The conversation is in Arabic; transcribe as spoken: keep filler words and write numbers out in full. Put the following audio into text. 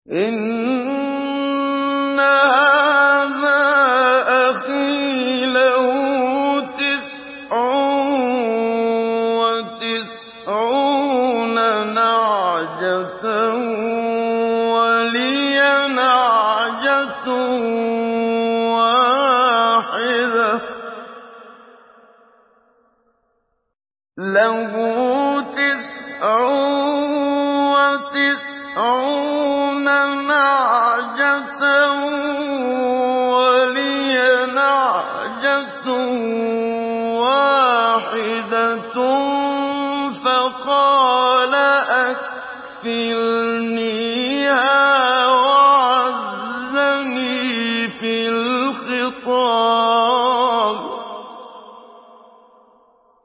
إِنَّ هَٰذَا أَخِي لَهُ تِسْعٌ وَتِسْعُونَ نَعْجَةً وَلِيَ نَعْجَةٌ وَاحِدَةٌ فَقَالَ أَكْفِلْنِي